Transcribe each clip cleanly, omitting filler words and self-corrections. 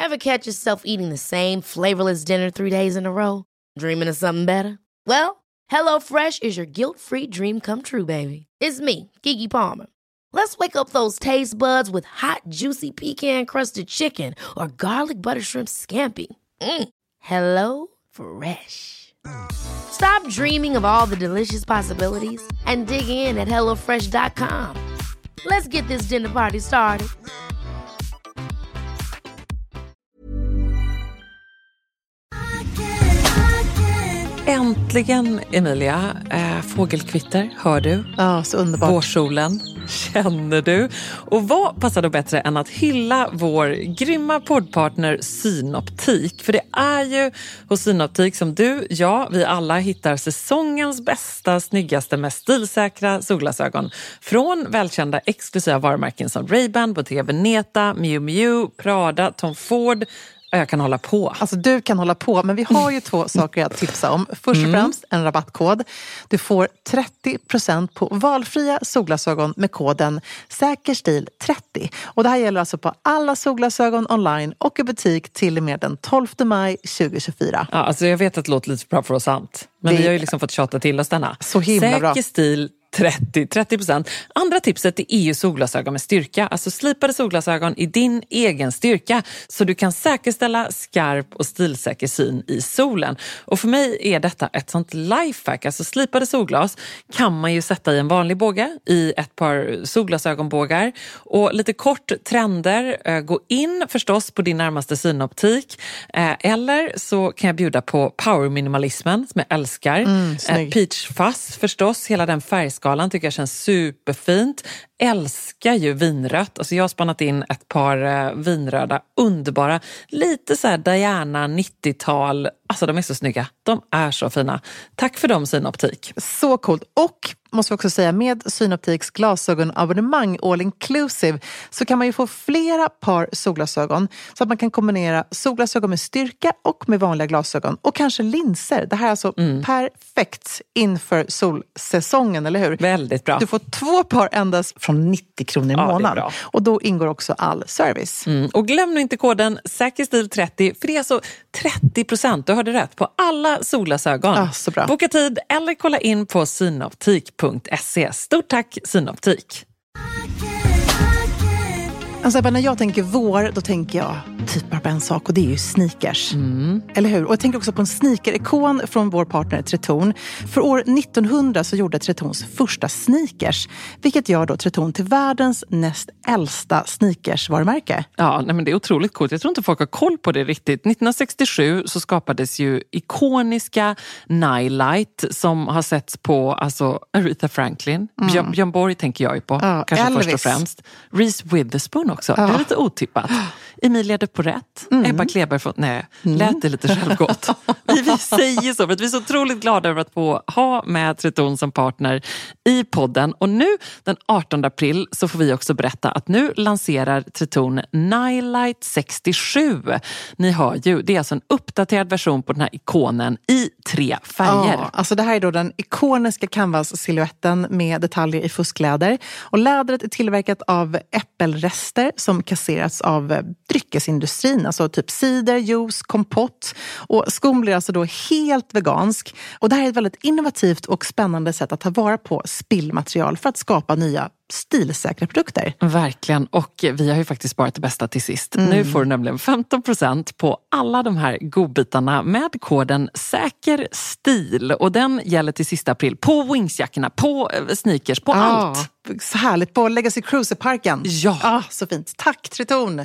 Ever catch yourself eating the same flavorless dinner 3 days in a row? Dreaming of something better? Well, HelloFresh is your guilt-free dream come true, baby. It's me, Keke Palmer. Let's wake up those taste buds with hot, juicy pecan-crusted chicken or garlic butter shrimp scampi. Hello Fresh. Stop dreaming of all the delicious possibilities and dig in at HelloFresh.com. Let's get this dinner party started. Äntligen, Emilia. Fågelkvitter, hör du? Ja, så underbart. Vårsolen, känner du? Och vad passar då bättre än att hylla vår grymma poddpartner Synoptik? För det är ju hos Synoptik som du, vi alla hittar säsongens bästa, snyggaste, mest stilsäkra solglasögon. Från välkända exklusiva varumärken som Ray-Ban, Bottega Veneta, Miu Miu, Prada, Tom Ford. Jag kan hålla på. Alltså du kan hålla på, men vi har ju 2 saker att tipsa om. Först och främst en rabattkod. Du får 30% på valfria solglasögon med koden SÄKERSTIL30. Och det här gäller alltså på alla solglasögon online och i butik till och med den 12 maj 2024. Ja, alltså jag vet att det låter lite bra för oss sant. Men vi har ju liksom fått tjata till oss denna. Så himla bra. Säker stil 30%. Andra tipset är EU solglasögon med styrka. Alltså slipade solglasögon i din egen styrka. Så du kan säkerställa skarp och stilsäker syn i solen. Och för mig är detta ett sånt lifehack. Alltså slipade solglas kan man ju sätta i en vanlig båge. I ett par solglasögonbågar. Och lite kort trender. Gå in förstås på din närmaste synoptik. Eller så kan jag bjuda på power-minimalismen som jag älskar. Peach fuzz förstås. Hela den färgskalan tycker jag känns superfint. Älskar ju vinrött. Alltså jag har spannat in ett par vinröda, underbara. Lite så här Diana 90-tal. Alltså de är så snygga. De är så fina. Tack för dem, Synoptik. Så coolt. Och måste vi också säga, med Synoptiks glasögonabonnemang all inclusive så kan man ju få flera par solglasögon så att man kan kombinera solglasögon med styrka och med vanliga glasögon och kanske linser. Det här är alltså perfekt inför solsäsongen, eller hur? Väldigt bra. Du får 2 par endast från 90 kronor i månaden. Och då ingår också all service. Och glöm nu inte koden SÄKERSTIL30 för det är alltså 30%. Du hörde rätt på alla solglasögon. Så bra. Boka tid eller kolla in på synoptik.se. Stort tack Synoptik. Alltså när jag tänker vår, då tänker jag typ bara på en sak och det är ju sneakers. Eller hur? Och jag tänker också på en sneaker-ikon från vår partner Tretorn. För år 1900 så gjorde Tretorns första sneakers, vilket gör då Tretorn till världens näst äldsta sneakers-varumärke. Ja, nej, men det är otroligt coolt. Jag tror inte folk har koll på det riktigt. 1967 så skapades ju ikoniska Nightlight som har setts på alltså Aretha Franklin. Björn Borg tänker jag ju på. Kanske Elvis. Först och främst. Reese Witherspoon också. Det är lite otippat. Emilia de Porrett. Ebba Kleber från... Nej, lät det lite självgott. Vi säger så för att vi är så otroligt glada över att få ha med Tretorn som partner i podden. Och nu den 18 april så får vi också berätta att nu lanserar Tretorn Nightlight 67. Ni hör ju, det är alltså en uppdaterad version på den här ikonen i 3 färger. Ja, alltså det här är då den ikoniska canvas-silhuetten med detaljer i fuskläder. Och lädret är tillverkat av äppelrester som kasserats av dryckesindustrin, alltså typ cider, juice, kompott. Och skon blir alltså då helt vegansk. Och det här är ett väldigt innovativt och spännande sätt att ta vara på spillmaterial för att skapa nya stilsäkra produkter. Verkligen, och vi har ju faktiskt sparat det bästa till sist. Nu får du nämligen 15% på alla de här godbitarna med koden SÄKERSTIL. Och den gäller till sista april på wingsjackorna, på sneakers, på allt. Så härligt, på Legacy Cruiser-parken. Ja. Så fint. Tack Tretorn!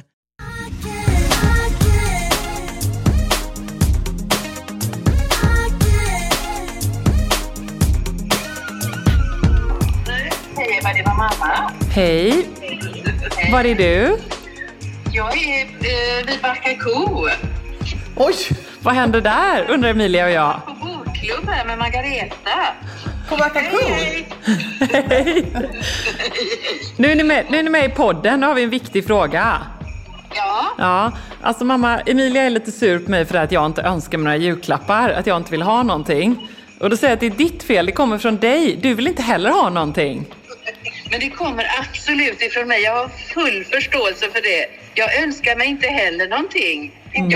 Hej, det var mamma. Hej, var är du? Jag är vid Backa Ko. Oj, vad händer där? Undrar Emilia och jag. På bokklubb här med Margareta. På Backa Ko? Hej. Nu är ni med i podden, nu har vi en viktig fråga. Ja, alltså mamma, Emilia är lite sur på mig för att jag inte önskar mig några julklappar. Att jag inte vill ha någonting. Och då säger jag att det är ditt fel, det kommer från dig. Du vill inte heller ha någonting. Men det kommer absolut ifrån mig. Jag har full förståelse för det. jag önskar mig inte heller någonting.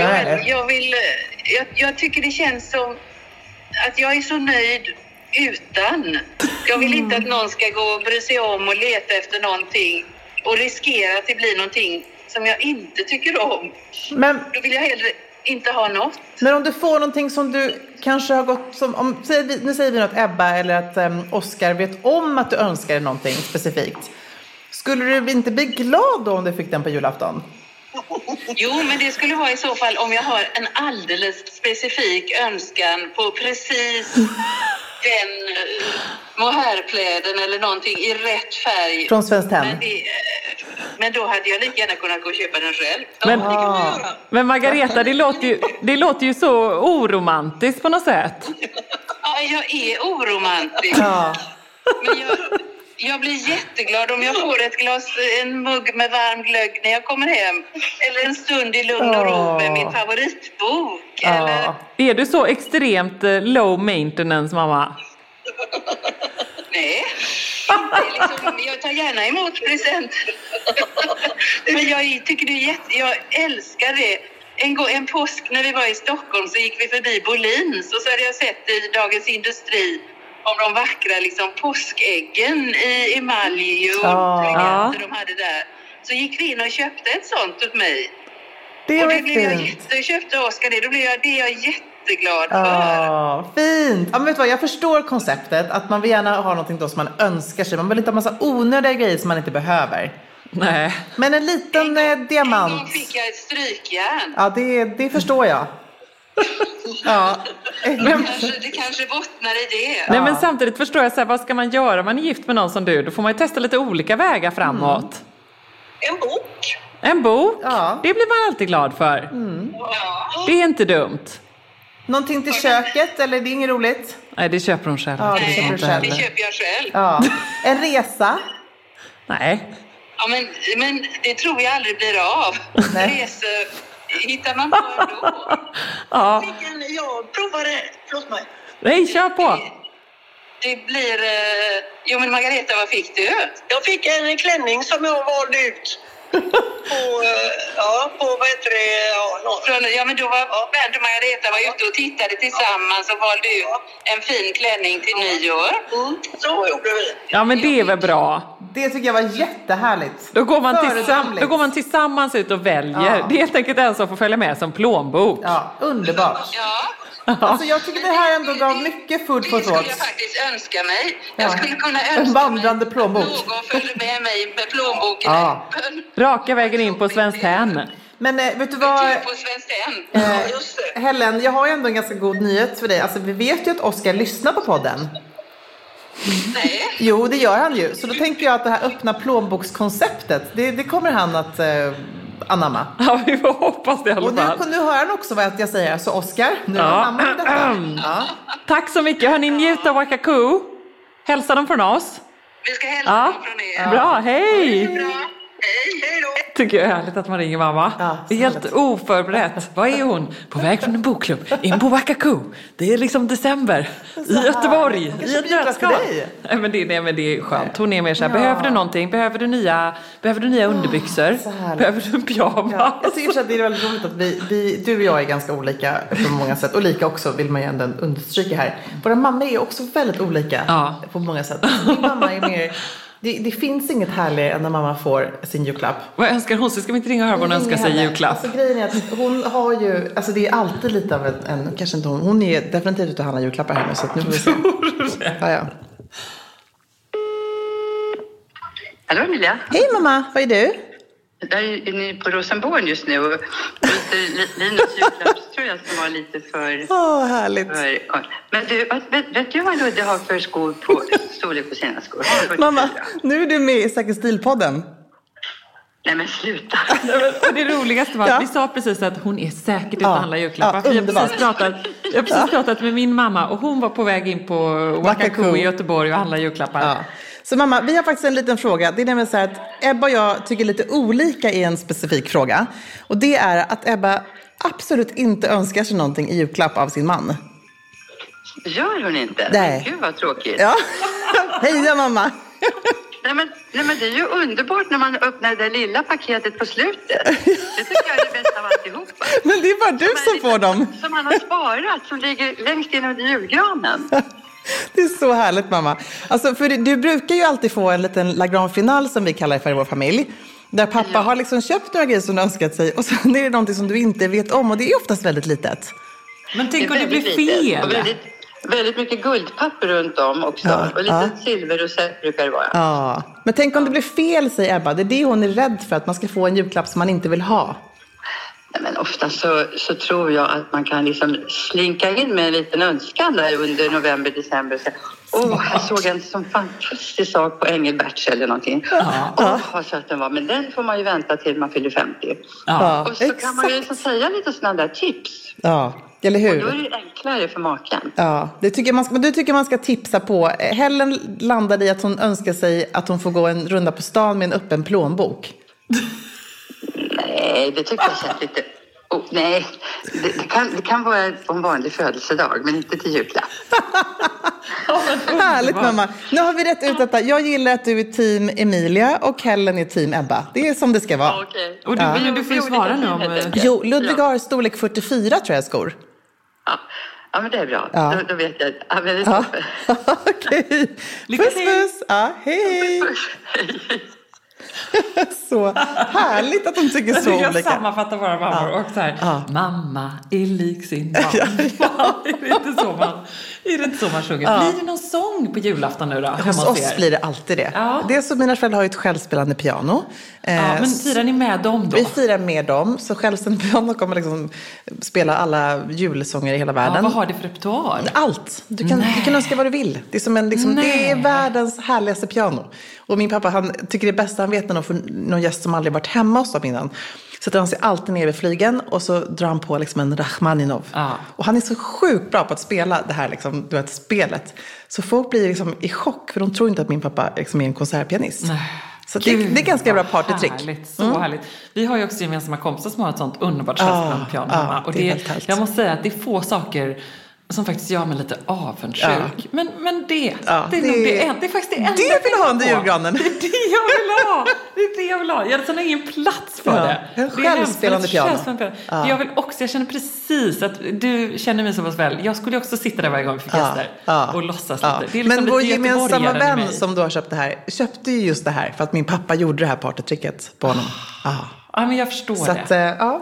Jag tycker det känns som att jag är så nöjd utan. Jag vill inte att någon ska gå och bry sig om och leta efter någonting och riskera att det blir någonting som jag inte tycker om. Men då vill jag hellre inte ha något. Men om du får någonting som du kanske har gått som nu säger vi att Ebba eller att Oscar vet om att du önskar någonting specifikt. Skulle du inte bli glad då om du fick den på julafton? Jo, men det skulle vara i så fall om jag har en alldeles specifik önskan på precis den mohairkläden eller någonting i rätt färg. Från Svenskt Tenn. Men då hade jag lika gärna kunnat gå och köpa den själv. Men Margareta, det låter ju så oromantiskt på något sätt. Ja, jag är oromantisk. Ja. Men jag blir jätteglad om jag får en mugg med varm glögg när jag kommer hem. Eller en stund i lugn och ro med min favoritbok. Eller... Är du så extremt low maintenance, mamma? Nej. Jag tar gärna emot present. Men jag tycker jag älskar det. En påsk när vi var i Stockholm så gick vi förbi Bolins och så hade jag sett i Dagens Industri om de vackra påskäggen i emalj och de hade där. Så gick vi in och köpte ett sånt åt mig. Det köpte Oscar det. Då blev jag jätteglad för. Fint. Ja, men vet du vad, jag förstår konceptet att man vill gärna ha någonting då som man önskar sig. Man vill inte ha massa onödiga grejer som man inte behöver. Nej. Men en liten diamant. En gång fick jag ett strykjärn. Ja, det förstår jag. Ja. Det kanske bottnar i det. Nej, men samtidigt förstår jag vad ska man göra om man är gift med någon som du? Då får man ju testa lite olika vägar framåt. En bok? Ja. Det blir man alltid glad för. Det är inte dumt. Någonting till köket eller det är inget roligt? Nej, det köper hon själv. Ja, det köper jag själv. Ja. En resa? Nej. Ja, men det tror jag aldrig blir av. Resor hittar man på ändå. Ja. Jag provade, förlåt mig. Nej, kör på. Det blir... Jo, men Margareta, vad fick du? Jag fick en klänning som jag valde ut. på vad heter det? Ja, men då var Bernt och Margareta var ute och tittade tillsammans och valde ut en fin klänning till nyår. Så gjorde vi. Ja, men det är väl bra. Det tycker jag var jättehärligt. Då går man tillsammans ut och väljer. Det är helt enkelt en som får följa med som plånbok. Ja, underbart. Ja. Alltså jag tycker det här ändå gav mycket food for Det skulle thought. jag faktiskt önska mig. Jag skulle kunna önska en vandrande mig plånbok. någon följde med mig med plånboken öppen. Raka vägen in på Svenskt Tenn. Men vet du vad, På Svenskt Tenn. Helen, jag har ju ändå en ganska god nyhet för dig. Alltså vi vet ju att Oscar lyssnar på podden. Nej. Jo, det gör han ju. Så då tänker jag att det här öppna plånbokskonceptet, det kommer han att anamma. Ja, vi får hoppas det i alla fall. Och nu hör han också vad jag säger. Så Oscar, nu anammar du detta. Ja. Tack så mycket. Hörni, njut av Wakaku. Hälsa dem från oss. Vi ska hälsa dem från er. Bra, hej! Bra. Hej då. Tycker jag är härligt att man ringer mamma. Ja, det är helt oförberett. Vad är hon? På väg från en bokklubb. In på Wakaku. Det är liksom december. I Göteborg. I ett nötskal. Nej, men det är skönt. Hon är mer så här, behöver du någonting? Behöver du nya underbyxor? Behöver du en pyjamas? Ja, jag tycker att det är väldigt roligt att du och jag är ganska olika på många sätt. Och lika också vill man ju ändå understryka här. Våra mamma är också väldigt olika på många sätt. Min mamma är mer... Det finns inget härligare än när mamma får sin julklapp. Vad önskar hon? Så ska vi inte ringa och höra vad hon önskar sig i julklapp? Alltså grejen är att hon har ju... Alltså det är alltid lite av en kanske inte hon är definitivt ute och handlar julklappar här nu. Så att nu får vi se. Ja. Hallå Emilia. Hej mamma, vad är du? Där är ni på Rosenborg just nu. Och Linus julklapp tror jag ska vara lite för... härligt. Men du, vet du vad Ludde har för skor på storlek på sina skor? Mamma, nu är du med i Säker Stil-podden. Nej men sluta. Och det roligaste var att vi sa precis att hon är säkert ute och handlar julklappar. Ja, jag har precis pratat med min mamma och hon var på väg in på Wakaku i Göteborg och handla julklappar. Ja. Så mamma, vi har faktiskt en liten fråga. Det är nämligen så här att Ebba och jag tycker lite olika i en specifik fråga. Och det är att Ebba absolut inte önskar sig någonting i julklapp av sin man. Gör hon inte? Nej. Gud vad tråkigt. Ja, hej mamma. Nej, men det är ju underbart när man öppnar det lilla paketet på slutet. Det tycker jag är det bästa av alltihopa. Men det är bara du som får dem. Som man har sparat, som ligger längst in under julgranen. Det är så härligt, mamma. Alltså, för du brukar ju alltid få en liten La Grande Finale som vi kallar det för i vår familj. Där pappa har liksom köpt några grejer som du önskat sig. Och sen är det någonting som du inte vet om. Och det är oftast väldigt litet. Men tänk om det blir fel. Väldigt mycket guldpapper runt om också. Och lite silverrosett brukar det vara. Ja. Men tänk om det blir fel, säger Ebba. Det är det hon är rädd för. Att man ska få en julklapp som man inte vill ha. Nej, men ofta så tror jag att man kan liksom slinka in med en liten önskan där under november, december. Här såg en sån fantastisk sak på Engelberts eller någonting. Vad söt den var. Men den får man ju vänta till man fyller 50. Och så kan man ju liksom säga lite sådana där tips. Ja, eller hur? Och då är det enklare för maken. Ja, det tycker du tycker man ska tipsa på. Helen landade i att hon önskar sig att hon får gå en runda på stan med en öppen plånbok. Nej, det tycker jag känns lite... nej, det kan vara på en vanlig födelsedag, men inte till julklapp. Härligt, mamma. Nu har vi rätt ut detta. Jag gillar att du är team Emilia och Helen är team Ebba. Det är som det ska vara. Okay. Och du får ju svara nu om... Jo, Ludvig har storlek 44 tror jag skor. Ja, men det är bra. Ja. Då vet jag. Ja, men det är toppen. Okej. Puss. Ja, hej. Så härligt att de tycker så olika. Jag sammanfattar våra mammor och så här, mamma är lik sin barn. Är det inte så man sjunger? Blir det någon sång på julafton nu då? Hos oss blir det alltid det. Ja. Det är så mina föräldrar har ju ett självspelande piano. Men firar ni med dem då? Vi firar med dem. Så självständigt piano kommer liksom spela alla julsånger i hela världen. Vad har det för repertoar? Allt. Du kan önska vad du vill. Det är som det är världens härligaste piano. Och min pappa, han tycker det bästa han vet när någon gäst som aldrig varit hemma hos dem innan. Så han sig alltid ner vid flygen och så drar han på liksom en Rachmaninov. Och han är så sjukt bra på att spela det här liksom, du vet, spelet. Så folk blir liksom i chock för de tror inte att min pappa liksom är en konsertpianist. Så det är ganska bra partytrick. Härligt, så härligt. Vi har ju också gemensamma kompisar som har ett sånt underbart självspelande piano hemma. Och jag måste säga att det är få saker som faktiskt gör mig lite avundsjuk. Men det är faktiskt det enda. Det vill ha under julgranen. Det är det jag vill ha. Det är det jag vill ha. Jag har ingen plats för det. En självspelande piano. Jag känner precis att du känner mig så pass väl. Jag skulle också sitta där varje gång vi fick gäster och låtsas lite. Det är liksom men vår gemensamma vän som du har köpt det här köpte ju just det här för att min pappa gjorde det här partytricket på honom. Ja, men jag förstår så att, det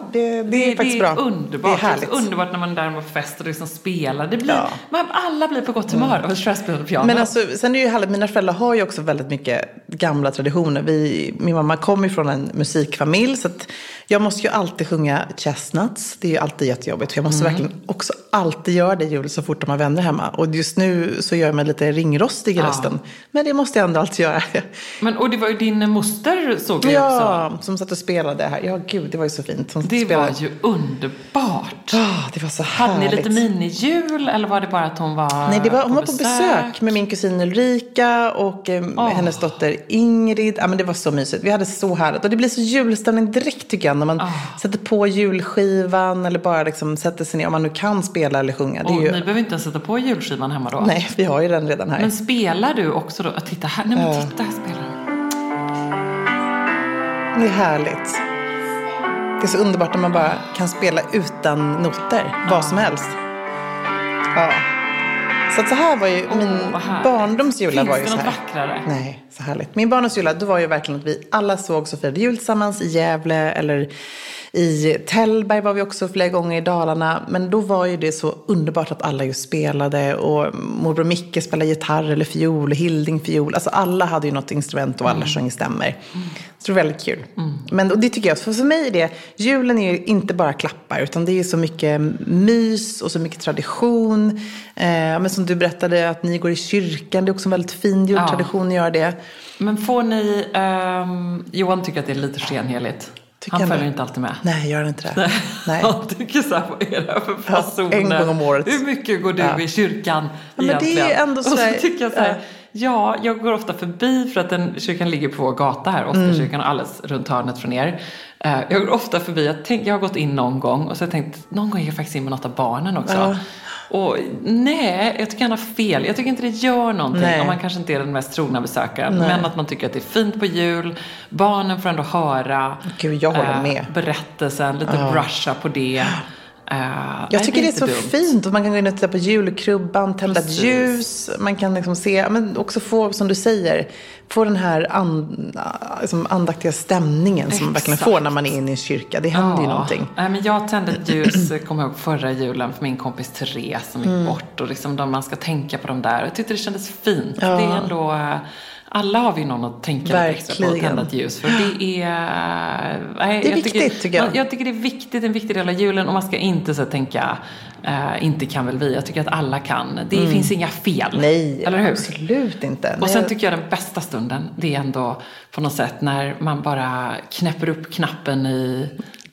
är faktiskt bra. Underbart. Det är härligt. Underbart när man där var på fest och liksom spelar. Det blir, alla blir på gott humör av stressspelande piano. Men alltså, sen är det ju härligt. Mina föräldrar har ju också väldigt mycket gamla traditioner. Min mamma kommer ju från en musikfamilj. Så att jag måste ju alltid sjunga Chestnuts. Det är ju alltid jättejobbigt. För jag måste verkligen också alltid göra det jul så fort de har vänner hemma. Och just nu så gör jag mig lite ringrostig i rösten. Men det måste jag ändå alltid göra. Och det var ju din moster såg jag också. Ja, som satt och spelade här. Ja, gud, det var ju så fint. Det var ju underbart. Det var så härligt. Hade ni lite minijul eller var det bara att hon var Nej, hon var på besök med min kusin Ulrika och hennes dotter Ingrid. Ja, men det var så mysigt. Vi hade så härligt. Och det blir så julstämning direkt tycker jag när man sätter på julskivan eller bara liksom sätter sig ner om man nu kan spela eller sjunga. Det är ju... Ni behöver inte sätta på julskivan hemma då? Nej, vi har ju den redan här. Men spelar du också då? Titta här, nej men titta här spelar du. Det är härligt. Det är så underbart när man bara kan spela utan noter. Vad som helst. Ja. Så att så här var ju min barndomsjula var ju så här. Finns det något vackrare? Nej, så härligt. Min barndomsjula, då var ju verkligen att vi alla såg så firade jul tillsammans i Gävle eller i Tällberg var vi också flera gånger i Dalarna. Men då var ju det så underbart att alla ju spelade och morbror Micke spelade gitarr eller fiol och Hilding fiol. Alltså alla hade ju något instrument och alla sjöng i stämmer. Så det var väldigt kul. Men och det tycker jag, för mig är det, julen är ju inte bara klappar utan det är så mycket mys och så mycket tradition. Men som du berättade att ni går i kyrkan, det är också en väldigt fin jultradition att göra det. Men får ni, Johan tycker att det är lite skenheligt. Han följer inte alltid med. Nej, gör inte det. Nej. Han tycker så här, vad är det här för fasoner? En gång om året. Hur mycket går du i kyrkan men det är ändå så här, och så tycker jag så här, jag går ofta förbi för att kyrkan ligger på gata här, Oskarskyrkan, alldeles runt hörnet från er. Jag går ofta förbi, jag har gått in någon gång och så har jag tänkt, någon gång gick jag faktiskt in med något av barnen också. Och nej, jag tycker han har fel. Jag tycker inte det gör någonting om man kanske inte är den mest trogna besökaren. Men att man tycker att det är fint på jul. Barnen får ändå höra jag håller med. Berättelsen, lite brusha på det. Jag tycker det är så fint. Och man kan gå in och titta på julkrubban, tända ett ljus. Man kan liksom se, men också få, som du säger, få den här andaktiga stämningen som man verkligen får när man är inne i en kyrka. Det händer ju någonting. Men jag tände ett ljus, kommer ihåg förra julen, för min kompis Therese som gick bort. Och liksom man ska tänka på dem där. Jag tyckte det kändes fint. Det är ändå... Alla har vi någon att tänka extra på att tända ett ljus. För det är... det är viktigt, tycker jag. Jag tycker det är viktigt, en viktig del av julen. Och man ska inte så tänka, inte kan väl vi. Jag tycker att alla kan. Det finns inga fel. Nej, eller hur? Absolut inte. Och sen tycker jag den bästa stunden, det är ändå på något sätt när man bara knäpper upp knappen i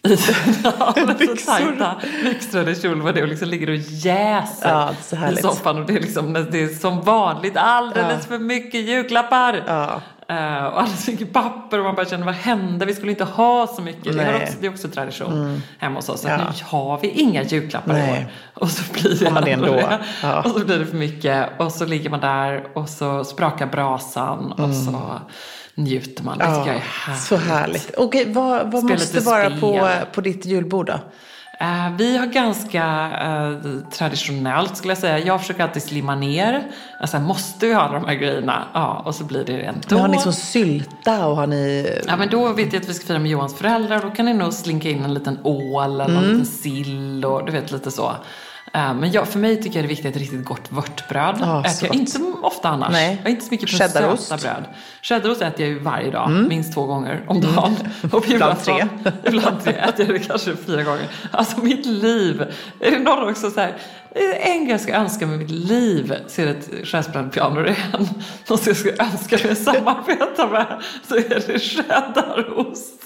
byxor i kjol, och liksom ligger och jäser i soffan, och det är liksom, det är som vanligt alldeles för mycket julklappar och alldeles för mycket papper, och man bara känner, vad hände? Vi skulle inte ha så mycket. Det är också tradition hemma hos oss, att nu har vi inga julklappar i år, och så blir det ändå och så blir det för mycket, och så ligger man där och så sprakar brasan och så njuter man. Det tycker jag är härligt. Så härligt. Okej, vad måste vara på ditt julbord då? Vi har ganska traditionellt, skulle jag säga. Jag försöker alltid slimma ner. Alltså, måste vi ha de här grejerna? Ja, och så blir det ändå. Men har ni så sylta och har ni... Ja, men då vet jag att vi ska fira med Johans föräldrar. Då kan ni nog slinka in en liten ål eller en liten sill och du vet, lite så. Men för mig tycker jag det är viktigt att riktigt gott vörtbröd. Äter jag inte så ofta annars. Nej. Jag är inte så mycket på söta bröd. Cheddarost äter jag ju varje dag. Minst 2 gånger om dagen. Och ibland 3. Ibland 3 äter jag det kanske 4 gånger. Alltså mitt liv. Är det någon också så här... En grej jag ska önska med mitt liv, så är det ett skärsbrännpiano. Det är en som jag ska önska mig samarbeta med, så är det cheddarost.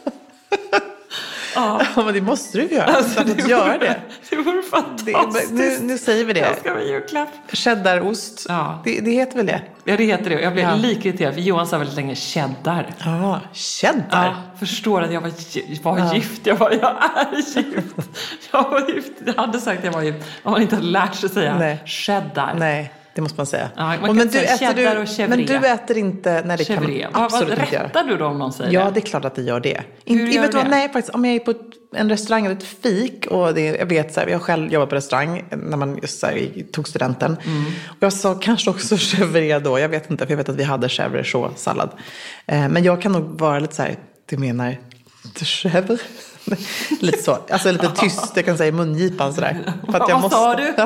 Ja, men det måste du göra. Alltså, det vore fantastiskt. Nu säger vi det. Jag ska med julklapp. Cheddarost. Ja. Det heter väl det? Ja, det heter det. Jag blev lika irriterad, för Johan sa väldigt länge cheddar. Ja, cheddar. Ja, förstår att jag var gift. Jag är gift. Jag var gift. Jag hade sagt att jag var gift. Om man inte hade lärt sig säga cheddar. Nej. Det måste man säga. Ja, man men du äter inte när det chevre. Kan man absolut inte göra. Rättar du då om någon säger det? Ja, det är klart att det gör det. Nej, faktiskt, om jag är på en restaurang eller ett fik, och jag vet så här, jag har själv jobbat på restaurang när man just så här, tog studenten. Och jag sa kanske också chevre då. Jag vet inte, för jag vet att vi hade chevre sallad. Men jag kan nog vara lite så här, du menar chevre? Lite så, alltså lite tyst, jag kan säga i mungipan sådär. För att vad sa du?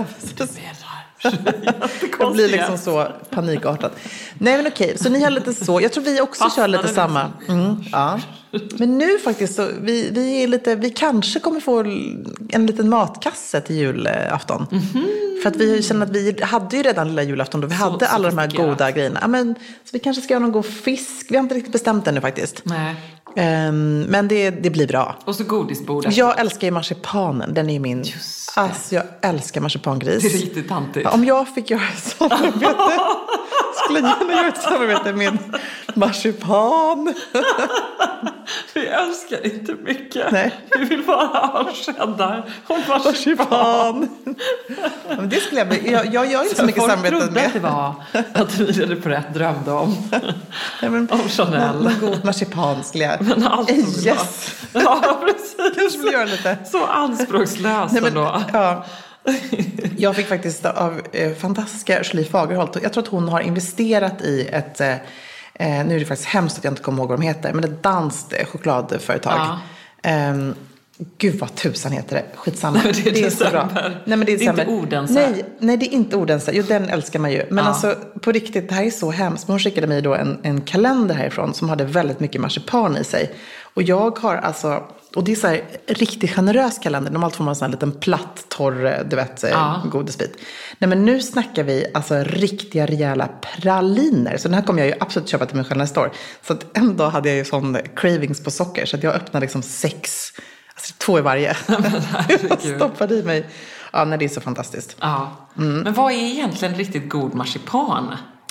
Jag blir liksom så panikartad. Nej, men okej, så ni har lite så. Jag tror vi också kör lite samma. Ja. Men nu faktiskt så vi kanske kommer få en liten matkasse till julafton. För att vi känner att vi hade ju redan lilla julafton då vi hade alla de här goda grejerna. Ja, men så vi kanske ska göra någon god fisk. Vi har inte riktigt bestämt ännu faktiskt. Nej. Men det blir bra. Och så godisbordet. Jag älskar ju marsipanen. Den är ju min... Alltså jag älskar marsipangris. Det är riktigt tantigt. Om jag fick göra ett samarbete skulle jag gärna göra ett samarbete med marsipan. Vi älskar inte mycket. Nej. Vi vill bara ha cheddar och marsipan. Men det skulle jag gör inte så mycket samarbete med. Folk trodde att vi hade på rätt drömde om. Om Chanel. En god marsipan skulle jag. Men allt yes. Ja, precis. Kanske vill göra lite. Så anspråkslöst ändå. Ja. Jag fick faktiskt av fantastiska Julie Fagerholt. Jag tror att hon har investerat i ett... nu är det faktiskt hemskt att jag inte kommer ihåg vad de heter. Men ett danskt chokladföretag. Ja. Gud vad tusan heter det. Skitsamma. Det är så bra. Nej, men det är inte Odense. Nej, det är inte Odense. Jo, den älskar man ju. Men alltså på riktigt, det här är så hemskt. Hon skickade mig då en kalender härifrån som hade väldigt mycket marsipan i sig. Och jag har alltså... Och det är så här riktigt generös kalender. Normalt får man en sån här liten platt, torr, du vet, godisbit. Nej, men nu snackar vi alltså riktiga rejäla praliner. Så den här kommer jag ju absolut köpa till mig själv nästa år. Så att en dag hade jag ju sån cravings på socker. Så att jag öppnade liksom 6, alltså 2 i varje. Jag stoppade i mig. Ja, nej, det är så fantastiskt. Ja. Men vad är egentligen riktigt god marsipan?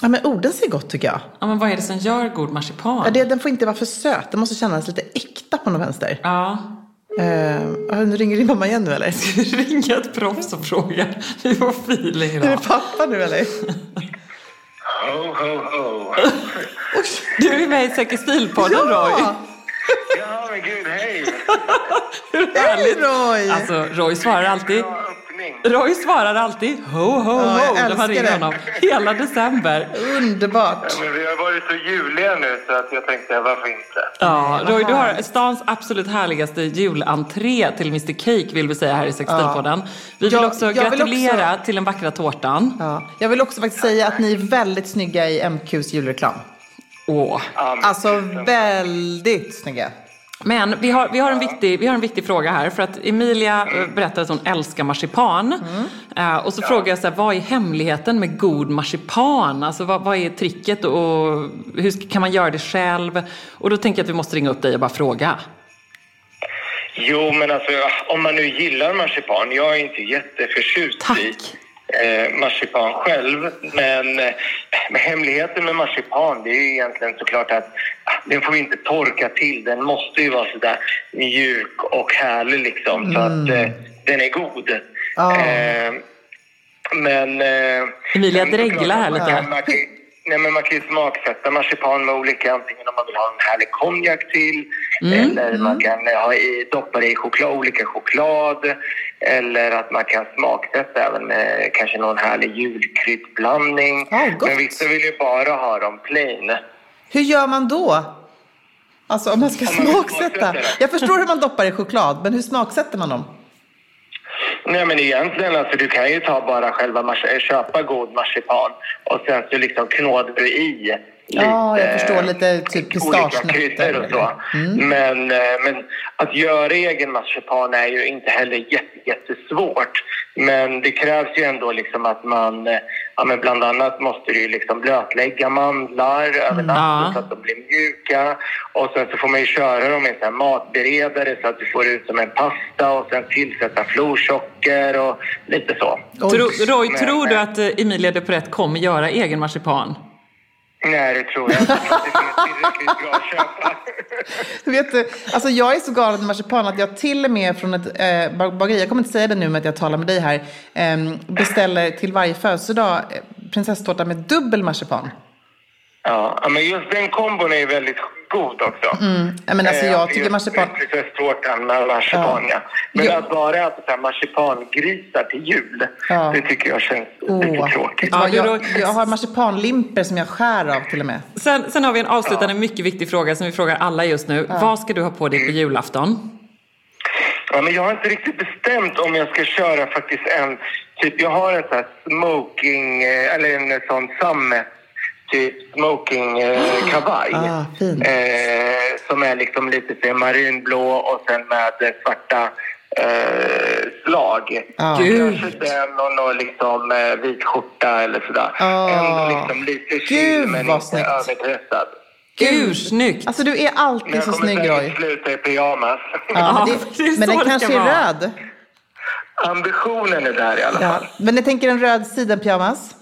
Ja, men Odense är gott tycker jag. Ja, men vad är det som gör god marsipan? Ja, den får inte vara för söt. Den måste kännas lite äkta på någon vänster. Ja. Nu ringer din mamma igen nu eller? Ska du ringa ett proffs och fråga? Vi får feeling idag. Är det pappa nu eller? Ho, ho, ho. Du är med i Säker Stil-podden, Roy. Ja, men gud, hej. Hur härligt. Roy. Alltså, Roy svarar alltid... Bra öppning. Roy svarar alltid ho, ho, ho. jag När man älskar ringer det. honom. Hela december. Underbart. Ja, men vi har varit så juliga nu så att jag tänkte, varför inte? Ja, Roy, du har stans absolut härligaste julentré till Mr. Cake, vill vi säga här i Säker Stil-podden. Vi vill också jag vill gratulera till den vackra tårtan. Ja. Jag vill också faktiskt säga att ni är väldigt snygga i MQs julreklam. Åh. Alltså väldigt snygga. Men vi har en viktig fråga här. För att Emilia berättar att hon älskar marsipan. Och så frågar jag så här, vad är hemligheten med god marsipan? Alltså vad är tricket och hur kan man göra det själv? Och då tänker jag att vi måste ringa upp dig och bara fråga. Jo, men alltså om man nu gillar marsipan, jag är inte jätteförtjust i marsipan själv, men hemligheten med marsipan, det är ju egentligen såklart att den får inte torka till, den måste ju vara sådär mjuk och härlig liksom, så att den är god. Men Emilia dreglar här lite. Man kan ju smaksätta marsipan med olika, antingen om man vill ha en härlig konjak till, eller man kan doppa det i olika choklad, eller att man kan smaksätta även med kanske någon härlig julkryddblandning. Men vissa vill ju bara ha dem plain. Hur gör man då? Alltså om man ska smaksätta. Jag förstår hur man doppar i choklad, men hur smaksätter man dem? Nej, men egentligen alltså, du kan ju ta bara själva köpa god marsipan och sen så liksom knådar du i lite, jag förstår, lite typ pistagenötter och så. Men att göra egen marsipan är ju inte heller jättesvårt. Men det krävs ju ändå liksom att man, men bland annat måste du ju liksom blötlägga mandlar över natten så att de blir mjuka. Och sen så får man ju köra dem i en sån här matberedare så att du får ut som en pasta och sen tillsätta florsocker och lite så. Roy, tror du att Emilia de Porrett kommer göra egen marsipan? Nej, det tror jag inte. Det finns tillräckligt bra att köpa. Vet du, alltså jag är så galen med marsipan att jag till och med från ett bageri, jag kommer inte säga det nu med att jag talar med dig här, beställer till varje födelsedag prinsesstårta med dubbel marsipan. Ja, men just den kombon är väldigt god också. Men alltså jag tycker marsipan... Prinsesstårtan med marsipan, ja. Men att bara äta marsipangrisar till jul, det tycker jag känns lite tråkigt. Ja, jag har marsipanlimper som jag skär av till och med. Sen har vi en avslutande mycket viktig fråga som vi frågar alla just nu. Vad ska du ha på dig på julafton? Ja, men jag har inte riktigt bestämt om jag ska köra faktiskt en... Typ, jag har en sån här smoking, eller en sån sammet. Typ smoking kavaj som är liksom lite så marinblå och sen med svarta slag. Kanske den och någon liksom vit skjorta eller sådär. Ändå liksom lite kyl men inte överdressad. Gud, snyggt! Alltså du är alltid så snygg, Roy. Jag kommer sluta i pyjamas. Men den kanske är röd. Ambitionen är där i alla fall. Men jag tänker en röd sidenpyjamas.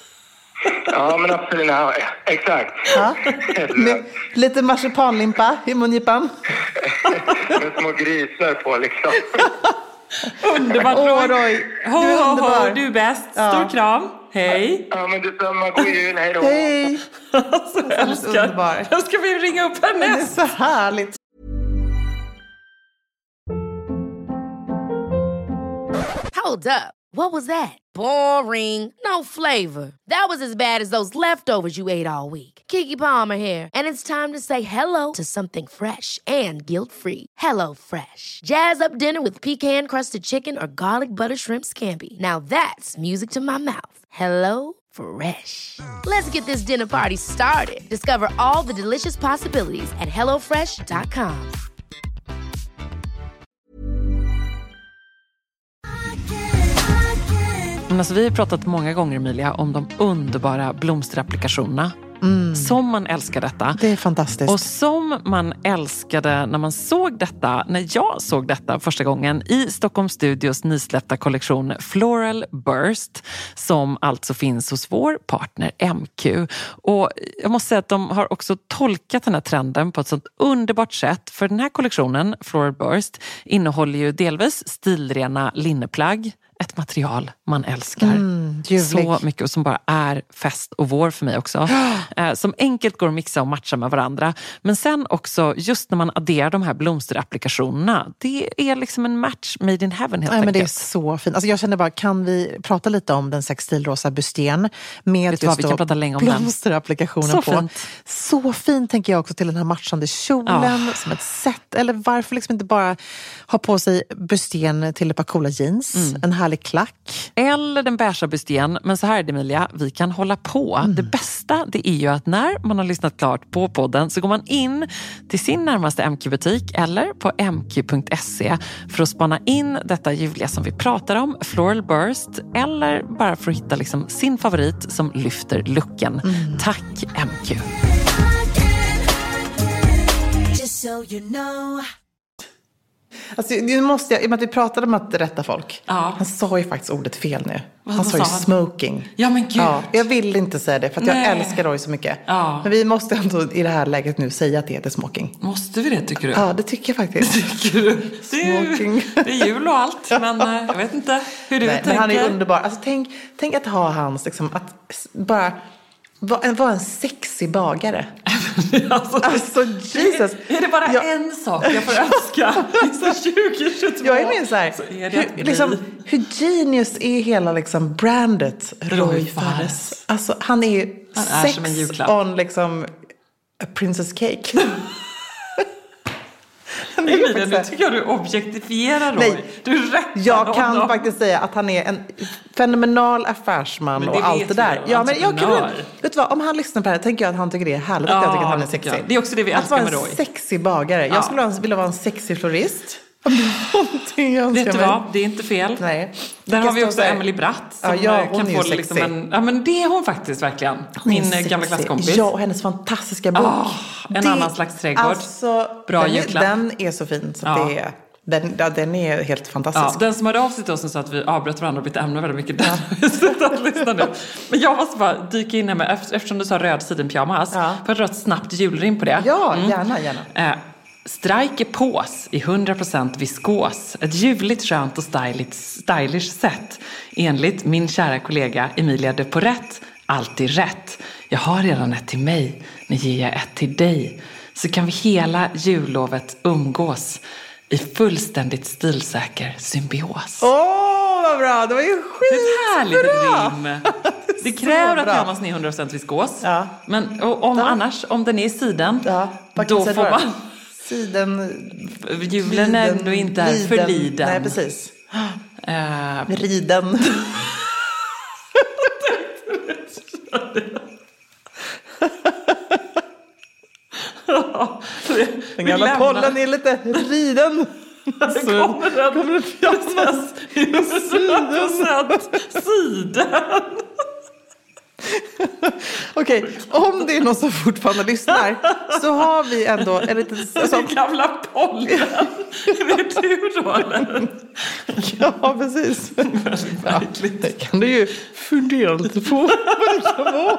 Ja, men absolut. Ja, exakt. Ja. Med lite marsipanlimpa i mungipan. Med små grisar på liksom. Underbart, Roy. Du är underbar. Du är bäst. Stor kram. Hej. Ja, men detsamma. God jul. Hej då. Hej. Så älskar. Jag ska vi ringa upp härnäst. Det är så härligt. Hold up. What was that? Boring. No flavor. That was as bad as those leftovers you ate all week. Keke Palmer here, and it's time to say hello to something fresh and guilt-free. Hello Fresh. Jazz up dinner with pecan-crusted chicken or garlic butter shrimp scampi. Now that's music to my mouth. Hello Fresh. Let's get this dinner party started. Discover all the delicious possibilities at hellofresh.com. Alltså, vi har pratat många gånger, Emilia, om de underbara blomsterapplikationerna. Som man älskar detta. Det är fantastiskt. Och som man älskade när man såg detta, när jag såg detta första gången i Stockholm Studios nysläppta kollektion Floral Burst, som alltså finns hos vår partner MQ. Och jag måste säga att de har också tolkat den här trenden på ett sånt underbart sätt, för den här kollektionen Floral Burst innehåller ju delvis stilrena linneplagg, ett material man älskar så mycket och som bara är fest och vår för mig också. Som enkelt går att mixa och matcha med varandra. Men sen också, just när man adderar de här blomsterapplikationerna, det är liksom en match made in heaven helt enkelt. Men det är så fint. Alltså jag känner bara, kan vi prata lite om den sextilrosa busten med just vi kan prata länge om blomsterapplikationen så på. Fint. Så fint tänker jag också till den här matchande kjolen som ett sätt. Eller varför liksom inte bara ha på sig busten till ett par coola jeans, en härlig klack. Eller den beiga busten. Men så här är det, Emilia, vi kan hålla på. Det bästa, det är ju att när man har lyssnat klart på podden så går man in till sin närmaste MQ-butik eller på mq.se för att spana in detta ljuvliga som vi pratar om, Floral Burst, eller bara för att hitta liksom sin favorit som lyfter looken. Tack MQ! Alltså, nu måste jag, i och med att vi pratade om att rätta folk. Han sa ju faktiskt ordet fel nu. Han sa ju smoking. Ja, men gud. Ja, jag vill inte säga det för att jag älskar Roy så mycket. Men vi måste ändå i det här läget nu säga att det heter smoking. Måste vi det, tycker du? Ja, det tycker jag faktiskt. Tycker du? Smoking. Det är jul och allt, men jag vet inte hur du tänker. Men han är underbar. Alltså, tänk att ha hans, liksom, att bara vara en sexig bagare. Alltså Jesus. Är det bara en sak jag får önska? Så 2022. Jag är med så här. Så är det hur genius är hela liksom brandet Roy Fares. Alltså han är sex som en julklapp. On liksom a princess cake. Emilia, nu tycker jag du objektifierar Roy. Nej, du jag kan faktiskt säga att han är en fenomenal affärsman och allt det där. Ja, men jag kan, vet du vad, om han lyssnar på det här tänker jag att han tycker det är härligt att jag tycker att han är sexig. Det är också det vi älskar med Roy. Att vara en sexig bagare. Jag skulle vilja vara en sexig florist. Vet du vad? Det är inte fel. Nej. Där har vi också Emily Bratt som hon kan få liksom men det är hon faktiskt verkligen. Min gamla klasskompis. Ja, och hennes fantastiska bok. En annan slags trädgård. Alltså, bra julklapp. Den är så fin så det är den är helt fantastisk. Ja, den som hade av sig till oss som sa att vi avbröt varandra och bytte ämne väldigt mycket. Den har vi slutat lyssna nu. Men jag måste bara dyka in här med, eftersom du sa röd sidenpyjamas. För att dra ett snabbt julrim på det. Ja, gärna. Striker pås i 100% viskos. Ett ljuvligt, skönt och stylish sätt. Enligt min kära kollega Emilia de Porrett. Alltid rätt. Jag har redan ett till mig. Nu ger jag ett till dig. Så kan vi hela jullovet umgås i fullständigt stilsäker symbios. Vad bra. Det var ju skitbra. Det är ett härligt rim. Det kräver att pyjamas är 100% viskos. Ja. Men annars, om den är i siden, då får man... Julen ändå inte är för liden. Nej, precis. Riden. Den gamla pollen är lite riden. Det kommer pyjamas 100% siden. Okej, om det är någon som fortfarande lyssnar så har vi ändå en liten... Den gamla pollen. Vet du då, eller? Ja, precis. Ja, det kan du ju fundera lite på vad det kan vara.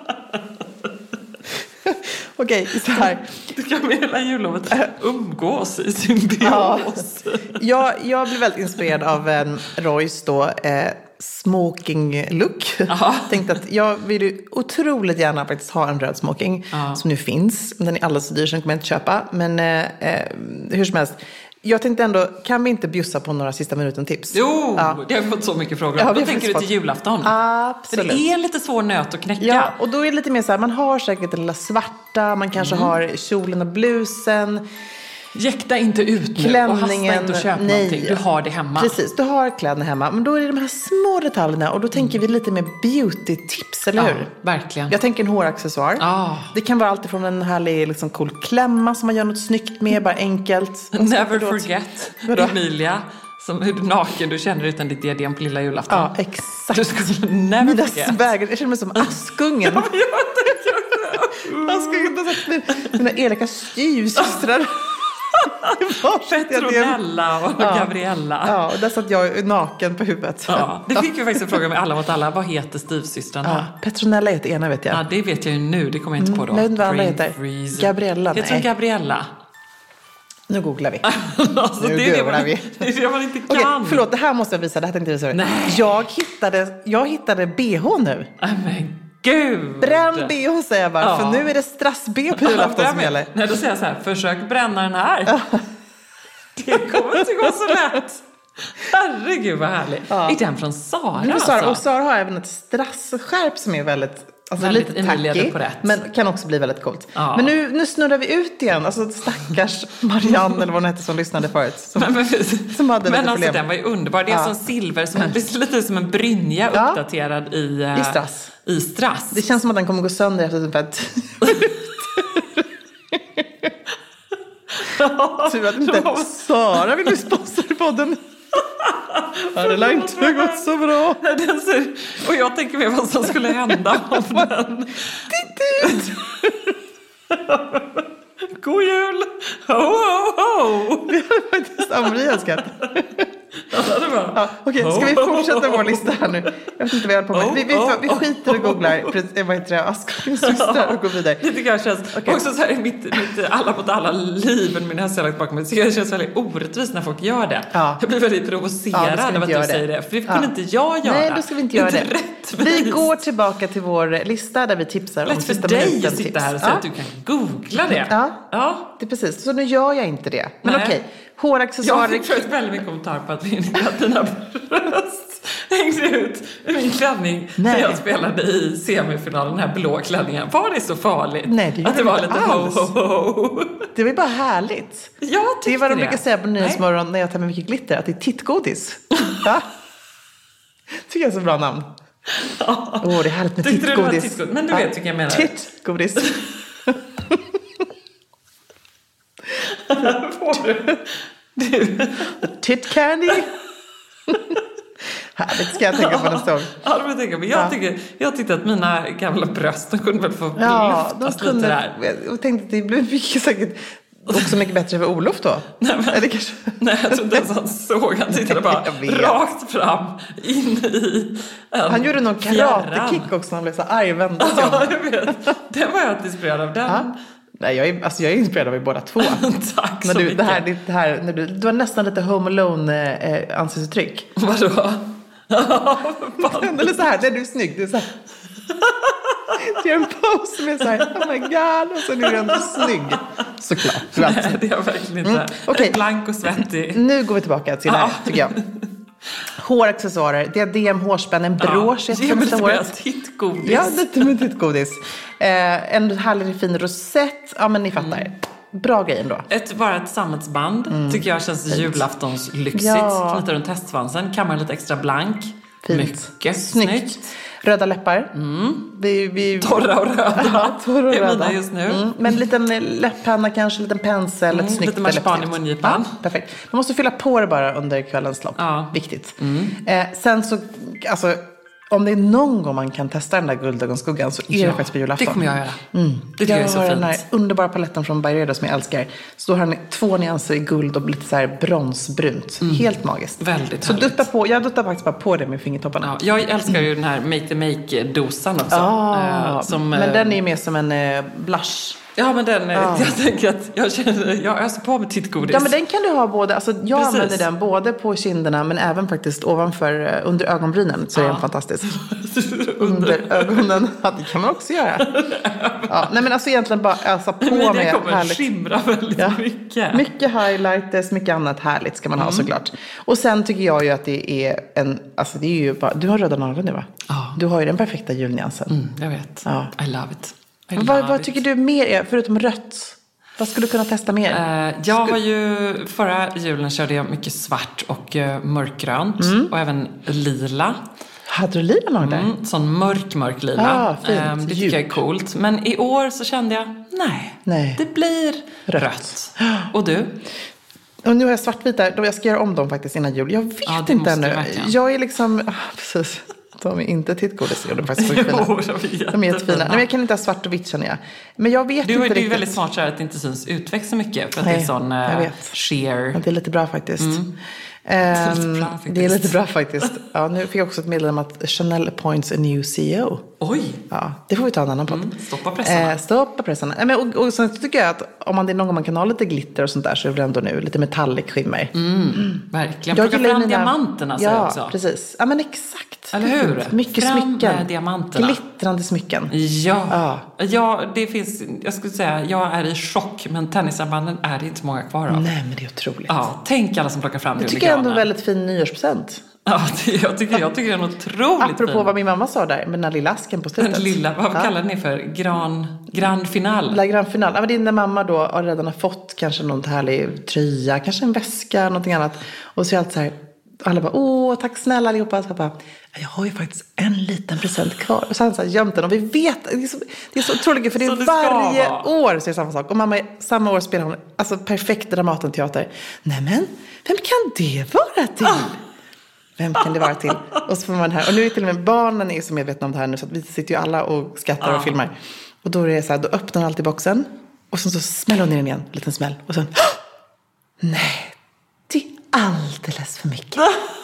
Okej, så här. Du kan med hela jullovet umgås i symbios. Ja, jag blev väldigt inspirerad av Roys då, smoking look. Tänkte att jag vill ju otroligt gärna faktiskt ha en röd smoking som nu finns. Den är alldeles så dyr så den kommer jag inte köpa. Men hur som helst. Jag tänkte ändå, kan vi inte bjussa på några sista minuten-tips? Jo, det har fått så mycket frågor. Då tänker du till julafton. Absolut. För det är en lite svår nöt att knäcka. Ja, och då är det lite mer så här, man har säkert det lilla svarta, man kanske har kjolen och blusen. Jäkta inte ut nu och hasta inte och köp någonting. Du har det hemma. Precis, du har kläderna hemma. Men då är det de här små detaljerna och då tänker vi lite mer beauty-tips, eller hur? Verkligen. Jag tänker en håraccessoar. Det kan vara allt ifrån en härlig liksom, cool klämma som man gör något snyggt med, bara enkelt. Never forget Emilia. Som hur naken du känner utan ditt diadem på lilla julafton. Ja, exakt. Du skulle never forget. Jag känner mig som Askungen. Jag ska inte ha sagt mina elaka styvsystrar. Petronella och Gabriella. Ja, och där satt jag naken på huvudet. Ja, det fick vi faktiskt en fråga med Alla mot alla. Vad heter styvsystrarna? Ja, Petronella heter ena, vet jag. Ja, det vet jag ju nu. Det kommer jag inte på då. Men vad andra heter? Gabriella, heter hon Gabriella? Nu googlar vi. Alltså, nu det googlar vi. Det är det man inte kan. Okej, förlåt, det här måste jag visa. Det här tänkte jag visa. Nej. Jag hittade BH nu. Men gud. Bränn BH säger jag bara, för nu är det strass-B på julafton som gäller. Nej, då säger jag så här, försök bränna den här. Det kommer inte gå så lätt. Herregud vad härligt. Ja. Är den från Sara? Alltså? Och Sara har även ett strassskärp som är väldigt lite tacky, men kan också bli väldigt coolt. Ja. Men nu snurrar vi ut igen. Alltså stackars Marianne eller vad hon hette som lyssnade förut. Som hade men alltså den var ju underbar. Det är som silver, som lite som en brynja uppdaterad i strass. Det känns som att den kommer gå sönder efter ungefär 10 Tur att inte Sara vill bli sponsor i podden. Det lär inte gått så bra. Och jag tänker mig vad som skulle hända om den. Titt! God jul! Ho, ho, ho! Vi har faktiskt amerikanskat. Okej, ska vi fortsätta vår lista här nu? Jag vet inte vad jag håller på med. Vi skiter och googlar. Vad heter det? Askens systrar och går vidare. Det tycker jag känns också så här i mitt alla mot alla liven min häst lagt bakom mig. Så det känns väldigt orättvist när folk gör det. Ja. Jag blir väldigt provocerad av att du säger det. För det kunde inte jag göra. Nej, då ska vi inte göra det. Vi går tillbaka till vår lista där vi tipsar om sista minuten tips. Lätt för dig att sitta här och säga att du kan googla det. Ja, det är precis. Så nu gör jag inte det. Men okej. Håraccessoarer. Jag fick förut väldigt mycket kommentarer på att dina bröst hängde ut i min klänning när jag spelade i semifinalen, den här blå klänningen. Var det så farligt? Nej, att det var lite ho. Det var bara härligt. Det är vad de brukar säga på Nyhetsmorgon när jag tar med mycket glitter, att det är tittgodis. Ja. Tycker jag är så bra namn. Det är härligt med tittgodis. Men du vet vilken jag menar. Tittgodis. Tit candy. Härligt, ska jag tänka på nästa gång. Ja, det tänker jag. Jag tyckte att mina gamla bröst kunde väl få lyftas lite där. Jag tänkte att det blev mycket säkert också mycket bättre för Olof då. Nej, jag tror inte ens han såg. Han tittade bara rakt fram in i han gjorde någon karate-kick också. Han blev så arg. Ja, jag vet. Den var jag inte inspirerad av. Nej, jag är inspirerad av er båda två. Tack så mycket. Det här, när du har nästan lite Home Alone ansiktsuttryck. Vadå? Eller så här, när du är snygg. Du är så här. Det är en pose som är så här, oh my god. Och så är du ändå snygg. Såklart. Nej, det är jag verkligen inte. Okay. Blank och svettig. Nu går vi tillbaka till det här, tycker jag. Håraccessoarer, diadem, hårspänn, en brosch. Ge mig lite mer tittgodis. Ja, lite med tittgodis. En härlig fin rosett. Ja, men ni fattar. Bra grej ändå. Bara ett sammetsband tycker jag känns julaftons lyxigt. Knyta runt hästsvansen, kammaren lite extra blank. Fint. Mycket snyggt. Röda läppar. Torra och röda. Ja, torra och röda. Just nu. Men en liten läpppenna kanske, en liten pensel, ett snyggt lite marsipan i mungipan. Perfekt. Man måste fylla på det bara under kvällens lopp. Viktigt. Sen så, alltså, om det är någon gång man kan testa den där guldögonskuggan så är det faktiskt på julafton. Det kommer jag göra. Det tycker jag är så fint. Den här underbara paletten från Byredo som jag älskar. Så har den 2 nyanser i guld och lite så här bronsbrunt. Helt magiskt. Väldigt så jag duttar faktiskt bara på det med fingertopparna. Jag älskar ju den här Make-the-Make-dosan också. Men den är ju mer som en blush. Ja, men jag tänker att jag öser på med tittgodis. Ja, men den kan du ha både, alltså jag använder den både på kinderna men även faktiskt ovanför, under ögonbrynen så är den fantastisk. Under ögonen, det kan man också göra. Nej men alltså egentligen bara ösa på med härligt. Det kommer skimra väldigt mycket. Mycket highlighters, mycket annat härligt ska man ha såklart. Och sen tycker jag ju att det är alltså det är ju bara, du har röda naglar nu va? Du har ju den perfekta julnyansen. Jag vet, I love it. Vad tycker du mer är, förutom rött? Vad skulle du kunna testa mer? Jag har ju, förra julen körde jag mycket svart och mörkgrönt. Och även lila. Hade du lila naglar? Sån mörk lila. Det tycker jag är coolt. Men i år så kände jag, nej. Det blir rött. Och du? Och nu har jag svartvita. Jag ska göra om dem faktiskt innan jul. Jag vet inte ännu. Jag är liksom, precis. De är inte tittgodis. De är faktiskt fina. De är jättefina. Nej, men jag kan inte ha svart och vitt, känner jag. Men jag vet inte riktigt. Det är väldigt smart så här att det inte syns utväxt så mycket. För att det är sån sheer. Ja, det är lite bra faktiskt. Det är lite bra faktiskt. Ja, nu fick jag också ett meddelande om att Chanel appoints a new CEO. Oj! Ja, det får vi ta en annan podd. Stoppa pressarna. Stoppa pressarna. Och sen tycker jag att om det är någon gång man kan ha lite glitter och sånt där, så är det ändå nu lite metallic skimmer. Verkligen. Plocka fram diamanterna så också. Ja, precis. Ja, men exakt. Eller hur? Mycket fram smycken. Med diamanterna. Glittrande smycken. Ja, det finns, jag skulle säga, jag är i chock, men tennisarmbanden är det inte många kvar av. Nej, men det är otroligt. Ja, tänk alla som plockar fram det. Jag tycker ändå väldigt fin nyårspresent. Ja, jag tycker det är en otroligt Apropå fin. Vad min mamma sa där, med den här lilla asken på slutet. Den lilla, vad kallar ni för? Grand final? La grand final. Ja, men det är när mamma då redan har fått kanske någon härlig tröja, kanske en väska, någonting annat. Och så är allt så här, alla bara, tack snälla allihopa. Så bara, jag har ju faktiskt en liten present kvar. Och så har han så här gömt den. Och vi vet, det är så otroligt, för det är varje år så är det samma sak. Och mamma, samma år spelar hon alltså perfekt Dramatenteater. Nämen, vem kan det vara till? Vem kan det vara till? Och så får man här. Och nu är till och med barnen är så medvetna om det här nu, så att vi sitter ju alla och skrattar och filmar. Och då är det så här, då öppnar hon alltid boxen. Och så smäller hon ner den igen, en liten smäll. Och sen, nej, det är alldeles för mycket.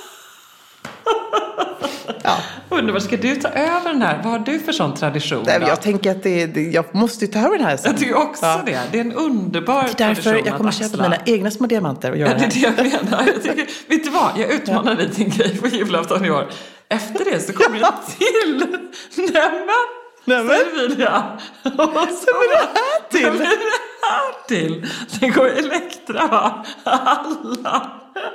Ja. Undrar, ska du ta över den här? Vad har du för sån tradition? Nej, jag tänker att jag måste ju ta över den här sen. Jag tycker också det. Det är en underbar tradition. Det är därför jag kommer köpa mina egna små diamanter och göra det. Det är det jag menar. Jag tycker, vet du vad? Jag utmanar dig till en grej på julafton i år. Efter det så kommer jag till. Nämen. Silvia. Och så är det här till. Vad är det här till? Det går Elektra, va? Alla.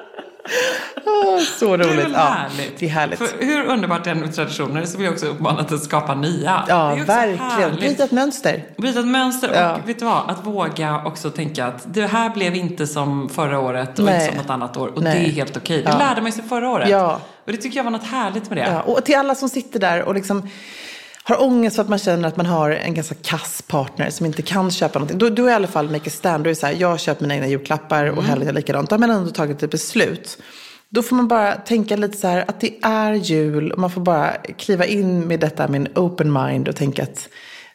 Så roligt. Det är härligt. Det är härligt. För hur underbart är det med traditioner, så vill jag också uppmana att skapa nya. Ja, verkligen. Byta ett mönster. Byta ett mönster och vet du vad? Att våga också tänka att det här blev inte som förra året och inte som något annat år. Och det är helt okej. Det lärde man sig förra året. Ja. Och det tycker jag var något härligt med det. Ja. Och till alla som sitter där och liksom har ångest för att man känner att man har en ganska kass partner som inte kan köpa någonting. Då är i alla fall make a stand. Då är det så här, jag köper mina egna julklappar och Helga likadant. Då har man ändå tagit ett beslut. Då får man bara tänka lite så här att det är jul. Och man får bara kliva in med detta med en open mind och tänka att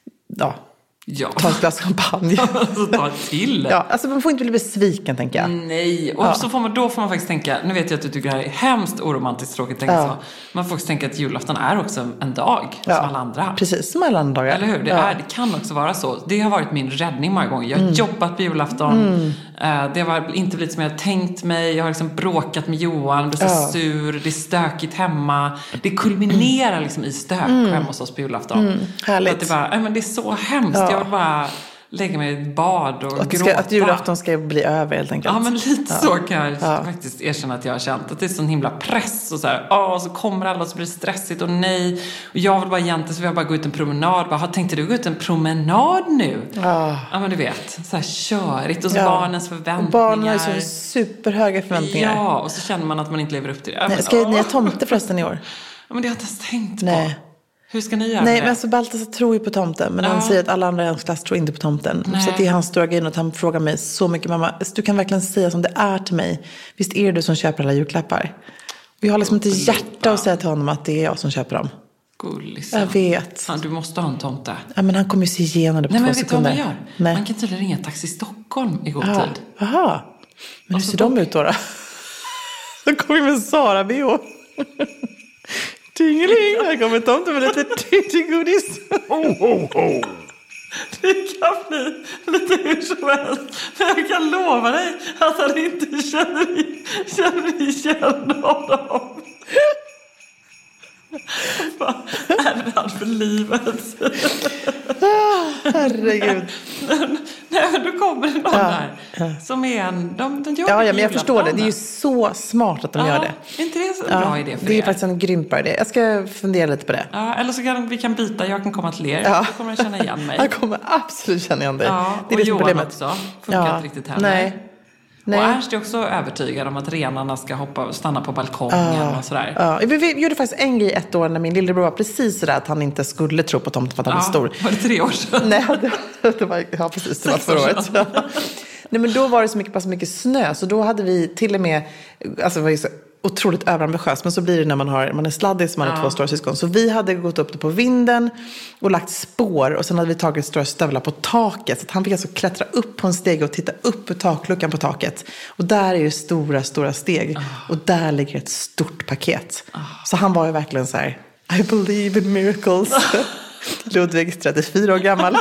ta ett glas champagne. Alltså ta till. Ja, alltså man får inte bli besviken, tänker jag. Nej, och så då får man faktiskt tänka, nu vet jag att du tycker det här är hemskt oromantiskt tråkigt tänka så. Man får faktiskt tänka att julafton är också en dag som alla andra. Precis, som alla andra dagar. Eller hur? Det kan också vara så. Det har varit min räddning många gånger. Jag har jobbat på julafton. Det har inte blivit som jag tänkt mig. Jag har liksom bråkat med Johan, blivit så sur. Det är stökigt hemma. Det kulminerar liksom i stök hemma hos oss på julafton. Härligt. Att det bara, men det är så hemskt. Jag vill bara lägga mig i ett bad och gråta. Att julafton ska bli över, helt enkelt. Ja, men lite så kan jag faktiskt erkänna att jag har känt. Att det är sån himla press och så här. Så kommer alla och så blir det stressigt och nej. Och jag vill bara egentligen så vill jag bara gå ut en promenad. Tänkte du gå ut en promenad nu? Ja, men du vet. Så här körigt. Och så barnens förväntningar. Och barnen har ju så superhöga förväntningar. Ja, och så känner man att man inte lever upp till det. Nej, ska ni ha tomte förresten i år? Ja, men det har jag inte ens tänkt på. Nej. Hur ska ni göra Nej, det? men alltså Baltasar tror ju på tomten. Men han säger att alla andra i hans klass tror inte på tomten. Nej. Så det är hans stora grej. Och han frågar mig så mycket, mamma, du kan verkligen säga som det är till mig. Visst är det du som köper alla julklappar? Vi har liksom inte hjärta att säga till honom att det är jag som köper dem. Gullisen. Jag vet. Fan, du måste ha en tomte. Ja, men han kommer ju se igenom det på 2 sekunder. Nej, men vet du vad man gör? Man kan tydligen ringa Taxi Stockholm i god tid. Jaha. Men hur ser de ut då? Då kommer vi med Sara B.O. Tingeling, här kommer tomten med lite godis. Det kan bli lite hur som helst. Men jag kan lova dig att han inte känner igen honom. Är han för livet? Herregud. Nej, men då kommer det någon där som är de gör men jag förstår det. Det är ju så smart att de gör det. Inte det så bra idé för det är faktiskt en grym bra idé. Jag ska fundera lite på det. Ja, eller så kan vi byta. Jag kan komma till er. Ja. Då kommer jag känna igen mig. Jag kommer absolut känna igen dig. Ja, det är det som är problemet. Också. Funkar inte riktigt heller. Nej. Och Ernst är också övertygad om att renarna ska stanna på balkongen och sådär. Ja. Vi gjorde faktiskt en grej ett år när min lillebror var precis sådär att han inte skulle tro på tomten för att han var stor. Var det 3 år sedan? Nej, det var precis. Det var förra året. Nej, men då var det så mycket snö. Så då hade vi till och med, alltså det var ju så otroligt överambitiös. Men så blir det när man är sladdig som man har 2 stora syskon. Så vi hade gått upp det på vinden och lagt spår. Och sen hade vi tagit stora stövlar på taket. Så att han fick alltså klättra upp på en steg och titta upp på takluckan på taket. Och där är det stora steg. Och där ligger ett stort paket. Så han var ju verkligen så här: I believe in miracles. Ludvig, 34 år gammal.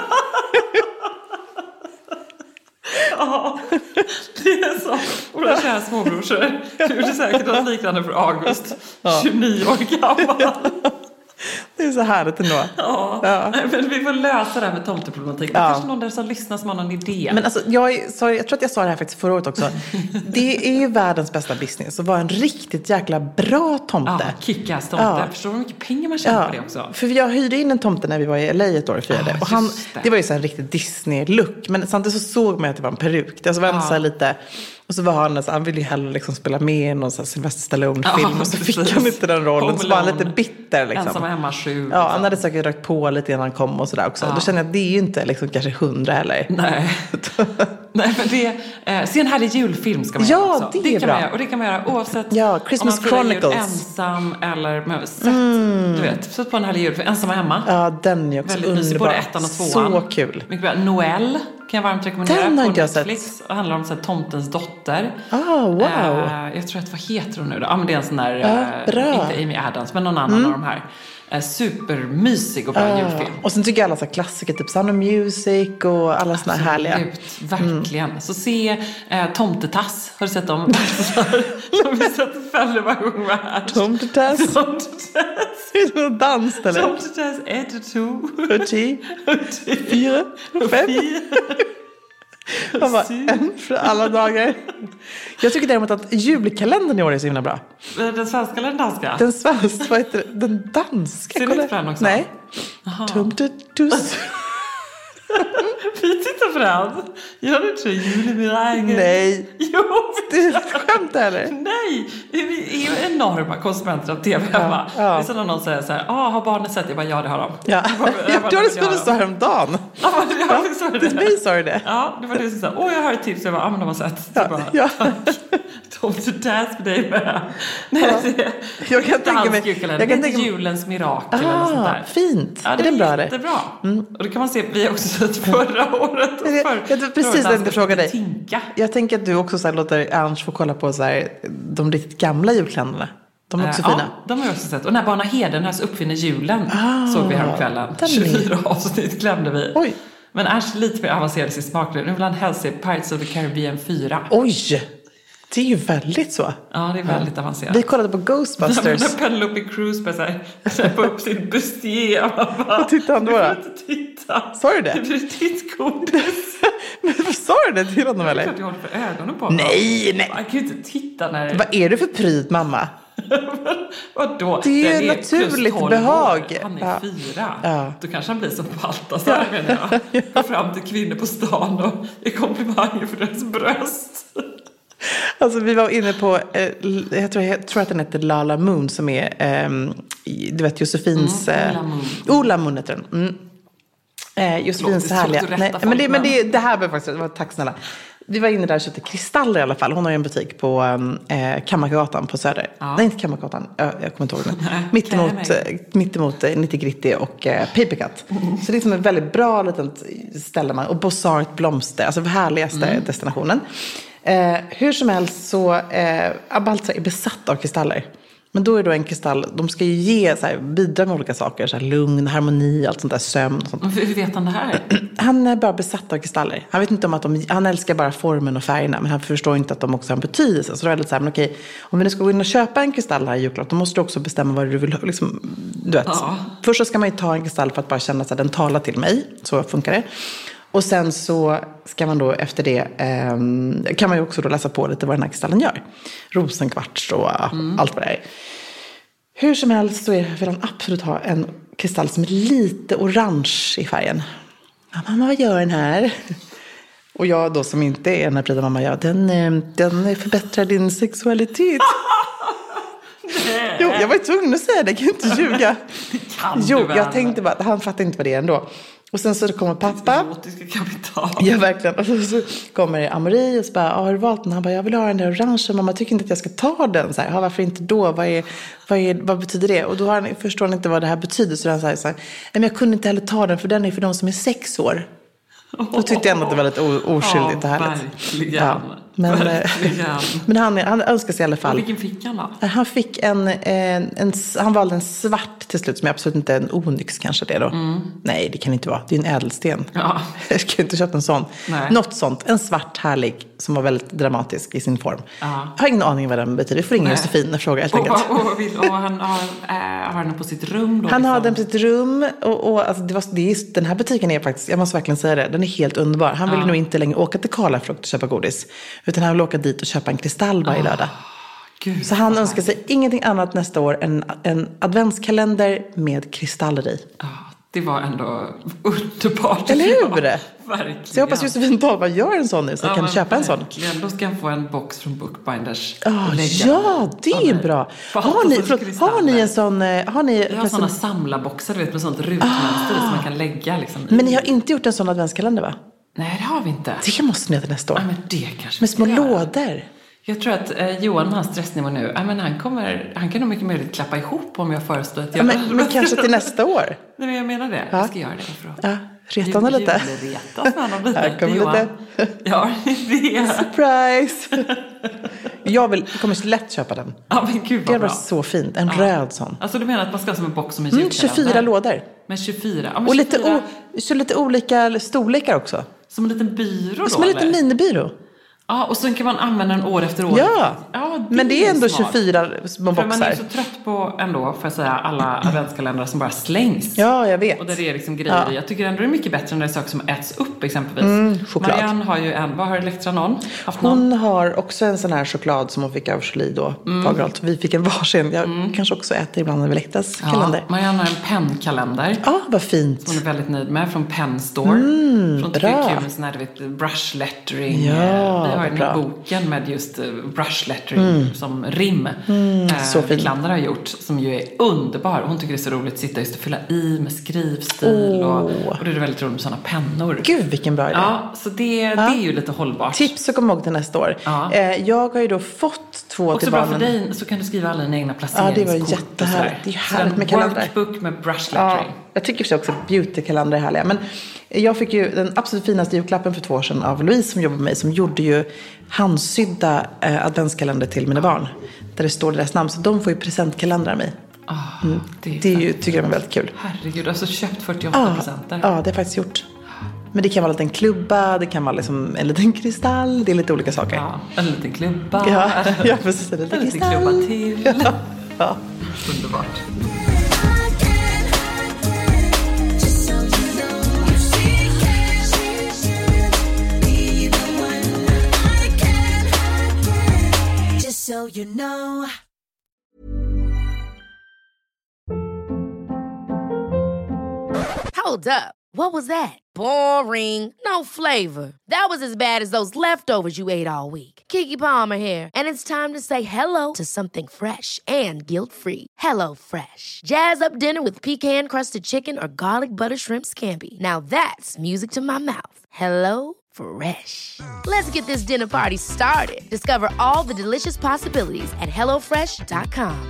Ja, det är så. Våra kära småbrorsor gjorde säkert något liknande för August, 29 år gammal. Det är så härligt ändå. Ja. Men vi får lösa det här med tomteproblematiken. Det kanske någon där som lyssnar som har någon idé. Men alltså, jag tror att jag sa det här faktiskt förra året också. Det är ju världens bästa business att vara en riktigt jäkla bra tomte. Ja, kick-ass tomte. Förstår du hur mycket pengar man tjänar på det också? För jag hyrde in en tomte när vi var i LA ett år och firade. Och det var ju så en riktig Disney-look. Men samtidigt så såg man att det var en peruk. Det var så här lite... Och så var han ville ju hellre liksom spela med i någon sån här Sylvester Stallone-film. Och så fick han inte den rollen. Så var han lite bitter liksom. Ensam hemma 7. Ja, han hade säkert rökt på lite innan han kom och sådär också. Då kände jag att det är ju inte liksom kanske 100 heller. Nej. Nej, men se en härlig julfilm ska man göra också. Ja, det är bra. Och det kan man göra oavsett Christmas om man Chronicles. Ensam eller med du vet, sätt på en härlig julfilm. Ensamma hemma. Ja, den är också underbar. Både 1 och 2. Så kul. Noel kan jag varmt rekommendera. Den har på jag Netflix. sett. Det handlar om så här, tomtens dotter. Wow. Jag tror att, vad heter hon nu då? Ja, men det är en sån där, inte Amy Adams, men någon annan av de här. Supermysig och bra julfilm. Och sen tycker jag alla så klassiker, typ Sound of Music och alla såna här härliga. Verkligen. Så se Tomtetass. Har du sett dem? Som vi sett fällre varje gång var här. Tomtetass. Det är någon dans eller? Tomtetass 1 och 2. 4 och 5. Han var en för alla dagar. Jag tycker däremot att julkalendern i år är så himla bra. Den svenska eller den danska? Den svenska, vad heter det? Den danska. Ser du inte på den också? Nej. Tomtetuss. Vi tittar på den. Gör du inte julemirägen? Nej. Jo. Det är ett skämt eller? Nej. Vi är ju enorma konsumenter av tv hemma. Det är som när någon säger så här: har barnet sett? Jag bara, ja det har de. Ja. Du hade skrivit så häromdagen. Till mig sa du det. Ja, det var det som sa, jag har ett tips. Jag bara, men de har sett. Ja. Tomtetass för dig med. Nej, jag kan tänka mig. Jag kan tänka julens mirakel eller sånt där. Fint. Ja, det är bra det? Jättebra. Och det kan man se, vi har också sett förra året. Precis det jag frågade dig. Tinka. Jag tänker att du också så här, låter Ernst få kolla på så här, de riktigt gamla julkalendrarna. De är också fina. Ja, de har jag också sett. Och när Barna Hedenhös uppfinner julen såg vi häromkvällen. 24 avsnitt glömde vi. Oj. Men Ernst är lite mer avancerad i sin smak. Nu vill han helst se Pirates of the Caribbean 4. Oj! Det är ju väldigt så. Ja, det är väldigt avancerat. Vi kollade på Ghostbusters. När Penelope Cruz bara släppa upp sin bustier. Vad tittade han då? Jag vill inte titta. Sa du det? Det blir tittgodis. Men sa du det till honom eller? Jag håller för ögonen på honom. Nej. Man kan ju inte titta när... Vad är du för pryd, mamma? Vadå? Det är ju naturligt behag. Han är 4. Ja. Då kanske han blir som Baltasar, menar jag. Går fram till kvinnor på stan och är komplimanger för deras bröst. Alltså vi var inne på, jag tror att den heter Lala Moon som är, du vet Josefins... Ola Moon heter den. Josefins härliga... Nej, men det här var faktiskt, tack snälla. Vi var inne där och köpte kristaller i alla fall. Hon har ju en butik på Kammargatan på Söder. Ja. Nej, inte Kammargatan. Jag kommer inte ihåg den. Mittemot Nitty-Gritty och Papercut. Så det är som en väldigt bra litet ställe. Och Bossart blomster. Alltså härligaste destinationen. Hur som helst så Baltzar är besatt av kristaller. Men då är en kristall, de ska ju ge så här, bidra med olika saker, så här, lugn, harmoni, allt sånt där, sömn och sånt. Hur vet han det här? Han är bara besatt av kristaller. Han vet inte om att han älskar bara formen och färgerna, men han förstår inte att de också har en betydelse. Så då är det lite så här, men okej, om vi nu ska gå in och köpa en kristall här i julklapp, då måste du också bestämma vad du vill, liksom, du vet. Ja. Först så ska man ju ta en kristall för att bara känna att den talar till mig, så funkar det. Och sen så ska man då efter det, kan man ju också då läsa på lite vad den här kristallen gör. Rosenkvarts och allt vad det är. Hur som helst så vill han absolut ha en kristall som är lite orange i färgen. Ja, mamma, vad gör den här? Och jag då som inte är den här prida mamma, den förbättrar din sexualitet. Jo, jag var tvungen att säga det, jag kan inte ljuga. Det Jo, jag tänkte bara att han fattar inte vad det är ändå. Och sen så kommer pappa. Kapital. Ja, verkligen. Och så kommer Amori och så bara, har du valt den? Han bara, jag vill ha den där orange. Mamma tycker inte att jag ska ta den. Så här, varför inte då? Vad betyder det? Och då förstår han inte vad det här betyder. Så han säger så här, men jag kunde inte heller ta den för den är för de som är 6 år. Då tyckte jag ändå att det var lite oskyldigt och härligt. Verkligen. Ja, men han önskar sig i alla fall. Och vilken fick han då? Han fick han valde en svart till slut, som är absolut inte en onyx kanske det då. Nej, det kan inte vara. Det är en ädelsten. Ja. Jag kan inte köpa en sån. Nej. Något sånt. En svart härlig som var väldigt dramatisk i sin form. Jag har ingen aning vad den betyder. Vi får ringa Josefin och fråga helt enkelt. Och han har den på sitt rum då? Han har den på sitt rum. Och alltså, den här butiken är faktiskt, jag måste verkligen säga det, den är helt underbar. Han vill nog inte längre åka till Karlafrukt och köpa godis. Utan han vill åka dit och köpa en kristall varje lördag. Gud, så han önskar sig ingenting annat nästa år än en adventskalender med kristaller i. Det var ändå underbart. Eller hur? Verkligen. Så jag hoppas Josefin Dahlberg gör en sån nu, så kan köpa en sån. Då ska han få en box från Bookbinders. Ja, det är bra. Har ni en sån... Jag har såna samlarboxar, med sånt rutmönster som man kan lägga. Liksom, men ni har inte gjort en sån adventskalender, va? Nej, det har vi inte. Det måste ni göra nästa år. Ja, men det kanske med små lådor. Jag tror att Johan med hans stressnivå nu, han kan nog mycket möjligt klappa ihop om jag föreslår att jag... Men kanske till nästa år. Nej, men jag menar det. Jag ska göra det. Reta honom lite. Retas med honom lite. Här kommer lite. Ja, det. Surprise! Jag kommer lätt köpa den. Ja, men gud vad det bra. var så fint. En röd sån. Alltså du menar att man ska ha som en box som en julkalender? 24 lådor. Men 24? Ja, men och 24. Lite olika storlekar också. Som en liten byrå då? Som en liten minibyrå. Ja, och sen kan man använda den år efter år. Ja, men det är ändå smart. 24 små boxar. Man är så trött på ändå, för att säga, alla adventskalendrar som bara slängs. Ja, jag vet. Och där det är liksom grejer. Ja. Jag tycker ändå det är mycket bättre än det är saker som äts upp exempelvis. Choklad. Marianne har ju vad har Elektra någon? Hon har också en sån här choklad som hon fick av Jolie då. Vi fick en varsin. Jag kanske också äter ibland av Elektras kalender. Marianne har en pennkalender. Ja, vad fint. Hon är väldigt nöjd med, från Penn Store. Från bra. Kul med sån här, brush lettering. Ja, vi har den här boken med just brush lettering som rim. Så fint. Klander har gjort, som ju är underbar. Hon tycker det är så roligt att sitta just och fylla i med skrivstil. Och det är väldigt roligt med sådana pennor. Gud, vilken bra idé. Ja, så det är ju lite hållbart. Tips att komma ihåg till nästa år. Ja. Jag har ju då fått 2 till barnen. Också bra för dig, så kan du skriva alla dina egna placeringskort. Ja, det var jättehärligt. Det är härligt med kalendrar. Workbook med brush lettering. Ja, jag tycker också beautykalendrar är härliga. Men jag fick ju den absolut finaste julklappen för 2 år sedan av Louise som jobbar med mig. Som gjorde ju handsydda adventskalender till mina barn. Där det står deras namn. Så de får ju presentkalendrar av mig. Det är ju, tycker jag är väldigt kul. Herregud, alltså köpt 48 presenter. Ja, det har jag faktiskt gjort. Men det kan vara en liten klubba, det kan vara liksom en liten kristall. Det är lite olika saker. Ja, en liten klubba. Ja precis. En liten klubba till. Ja. Underbart. So you know. Hold up. What was that? Boring. No flavor. That was as bad as those leftovers you ate all week. Keke Palmer here, and it's time to say hello to something fresh and guilt-free. Hello Fresh. Jazz up dinner with pecan-crusted chicken or garlic butter shrimp scampi. Now that's music to my mouth. Hello Fresh. Let's get this dinner party started. Discover all the delicious possibilities at hellofresh.com.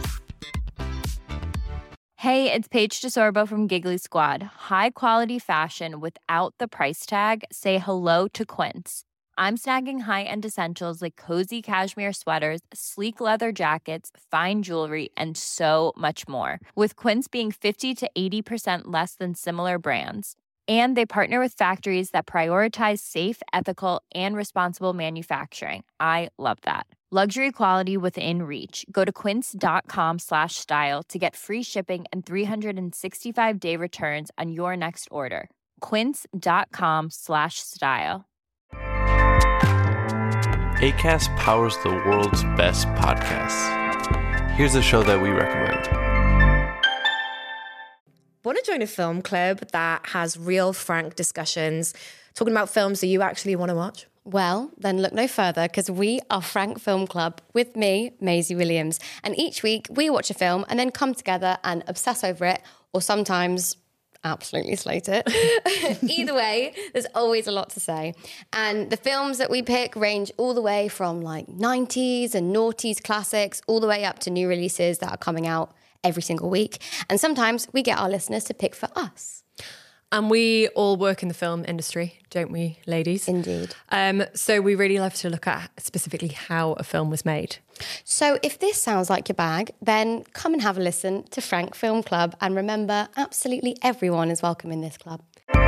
Hey, it's Paige DeSorbo from Giggly Squad. High quality fashion without the price tag. Say hello to Quince. I'm snagging high-end essentials like cozy cashmere sweaters, sleek leather jackets, fine jewelry, and so much more. With Quince being 50 to 80% less than similar brands. And they partner with factories that prioritize safe, ethical, and responsible manufacturing. I love that. Luxury quality within reach. Go to quince.com/style to get free shipping and 365-day returns on your next order. Quince.com/style. Acast powers the world's best podcasts. Here's a show that we recommend. Want to join a film club that has real, frank discussions, talking about films that you actually want to watch? Well, then look no further, because we are Frank Film Club with me, Maisie Williams. And each week we watch a film and then come together and obsess over it, or sometimes absolutely slate it. Either way, there's always a lot to say. And the films that we pick range all the way from like 90s and noughties classics all the way up to new releases that are coming out every single week. And sometimes we get our listeners to pick for us. And we all work in the film industry, don't we, ladies? Indeed. So we really love to look at specifically how a film was made. So if this sounds like your bag, then come and have a listen to Frank Film Club. And remember, absolutely everyone is welcome in this club.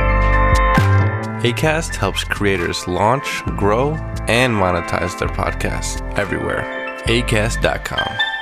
Acast helps creators launch, grow, and monetize their podcasts everywhere. Acast.com.